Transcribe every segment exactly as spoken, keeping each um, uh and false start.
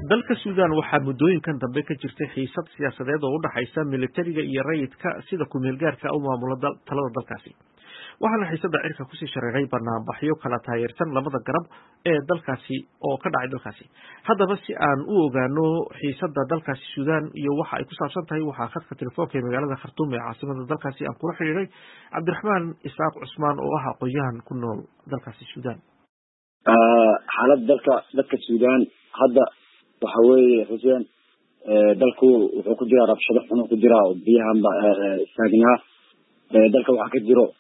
dalka Suudaan waxaa muddooyinkan dambe ka jirtay xiisad siyaasadeed oo u dhaxaysa militariga iyo rayidka sida ku meel gaarka u maamula talada dalkaasi. waxaana xiisadda cirka kusii shareeray banaanbaxyo kala taageersan labada garab ee dalkaasi oo ka dhacay dalkaasi. haddaba si aan u ogaano xiisadda dalkaasi Suudaan iyo waxa ay ku saabsan tahay waxaa khadka telefoonka ee magaalada Khartoum ee caasimada dalkaasi aan kula xiriiray Cabdiraxmaan Isaaq Cusmaan oo ah aqoonyahan ku nool dalkaasi Suudaan. xaaladda dalka dadka Suudaan hadda waxa weeye xuseen dalku wuxuu ku jiraa rabshado xun ku jiraa oo biyahanba istaagnaa dalka waxaa ka jiro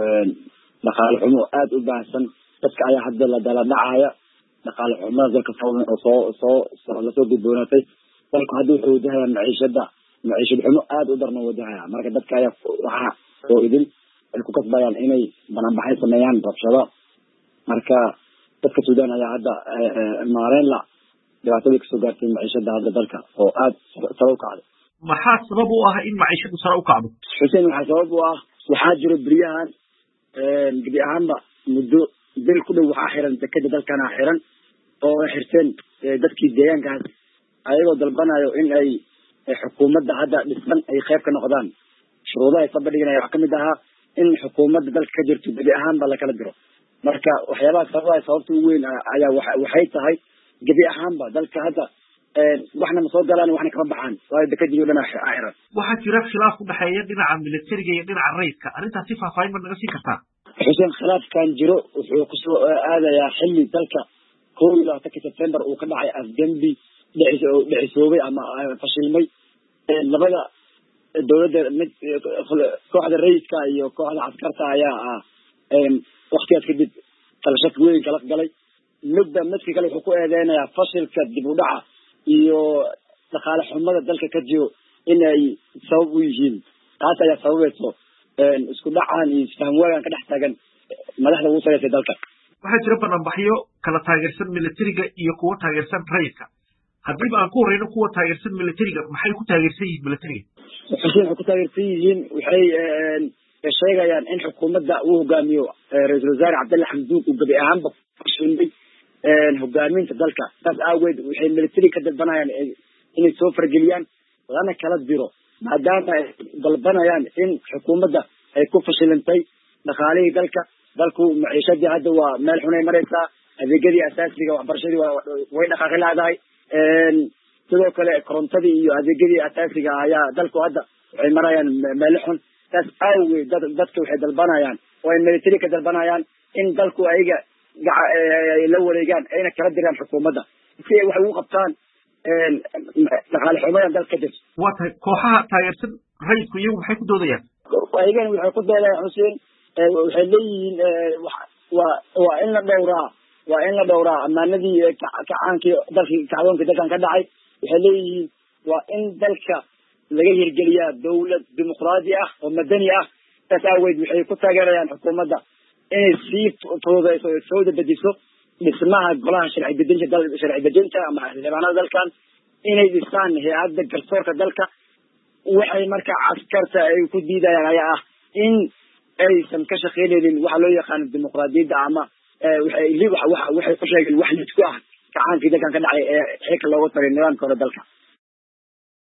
dhaqaale xumo aad u baahsan dadka ayaa hadda la dala dhacaya dhaqaale xumada dalka soo soo soo lasoo gudboonaatay dalku hadda wuxuu wajahaya maciishada maciishad xumo aad u darna wajahaya marka dadka ayaa waxaa soo idin ay ku kasbayaan inay banaanbaxay sameeyaan rabshado marka dadka Suudaan ayaa hadda maareen la dhibaatadii kasoo gaartay maciishada hadda dalka oo aad sare u kacday. maxaa sabab u ah in maciishadu sare u kacdo? xuseen waxaa sabab u ah waxaa jiro beryahan gebi ahaanba muddo bil ku dhow waxaa xiran dekeda dalkana xiran oo ay xirteen dadkii deegaankaas ayagoo dalbanayo in ay xukuumadda hadda dhisan ay qayb ka noqdaan. shuruudaha ay sabadhiganaya waxaa kamid ahaa in xukuumadda dalka ka jirto gebi ahaanba lakala diro. marka waxyaabaha sababa sababta ugu weyn ayaa waxay tahay gebi ahaanba dalka hadda waxna ma soo galaan waxna kama baxaan waayo dekadii oo dhan xiran. waxaa jira khilaaf u dhexeeya dhinaca militariga iyo dhinaca rayidka arrintaasi faahfaahin ma naga siin kartaa? xuseen khilaafkan jiro wuxuu kusoo aadayaa xilli dalka kow iyo labaatanka September uu ka dhacay afgembi dhicisoobay ama fashilmay labada dowladda mid kooxda rayidka iyo kooxda askarta ayaa ah waqtigaas kadib talashad weyn kala galay midba midka kale wuxuu ku eedeynayaa fashilka dib u dhaca iyo dhaqaale xumada dalka ka jiro inay sabab u yihiin taas ayaa sababayso isku dhacaan iyo isfaham waagan ka dhex taagan madaxda ugu sareysa dalka. waxaa jira banaanbaxyo kala taageersan militariga iyo kuwa taageersan rayidka. haddiiba aan ku horeyno kuwa taageersan militariga maxay ku taageersan yihiin militariga? xuseen waxay ku taageersan yihiin waxay sheegayaan in xukuumadda uu hogaamiyo ra-iisul wasaare Cabdulla Xamduug uu gabi ahaanba fashilmay hogaaminta dalka taas aageed waxay military ka dalbanayaan inay soo fargeliyaan lana kala diro maadaama ay dalbanayaan in xukuumadda ay ku fashilantay dhaqaalihii dalka dalku maciishadii hadda waa meel xunay maraysaa adeegyadii asaasiga waxbarashadii way dhaqaaqi laadahay sidoo kale korontadii iyo adeegyadii asaasiga ayaa dalku hadda waxay marayaan meel xun taas aageed dadka waxay dalbanayaan oo ay military ka dalbanayaan in dalku ayaga la wareegaan ayna kala diraan xukuumadda si ay wax ugu qabtaan dhaqaale xumadan dalka ka jirto. waa tahay kooxaha taageersan rayidku iyagu maxay ku doodayaan? ayagana waxay ku doodayaan xuseen waxay leeyihiin waa waa in la dhowraa waa in la dhowraa amaanadii kacaankii dalkii kacdoonkii dalkan ka dhacay waxay leeyihiin waa in dalka laga hirgeliyaa dawlad dimuqraadi ah oo madani ah taas aaweed waxay ku taageerayaan xukuumadda inay sii fududeyso soo debediso dhismaha golaha sharci dejinta sharci dejinta ama xildhibaanada dalkan inay dhisaan hay-adda garsoorka dalka. waxay marka askarta ay ku diidayaan ayaa ah in aysan ka shaqeynaynin waxa loo yaqaano dimuqraadiyadda ama waxay waxay ku sheegeen wax lidku ah kacaankii dalkan ka dhacay ee xilka loogu taray nidaamka hore dalka.